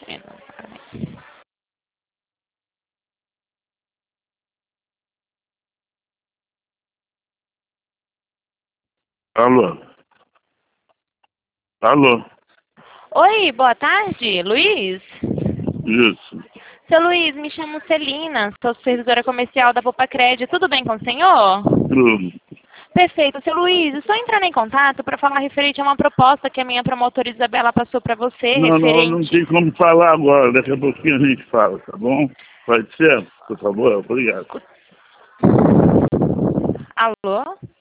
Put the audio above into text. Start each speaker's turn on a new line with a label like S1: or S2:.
S1: Alô? Alô?
S2: Oi, boa tarde, Luiz?
S1: Isso.
S2: Seu Luiz, me chamo Celina, sou supervisora comercial da Poupa Crédito. Tudo bem com o senhor?
S1: Tudo.
S2: Perfeito. Seu Luiz, estou entrando em contato para falar referente a uma proposta que a minha promotora Isabela passou para você,
S1: Não tem como falar agora. Daqui a pouquinho a gente fala, tá bom? Pode ser? Por favor, obrigado.
S2: Alô?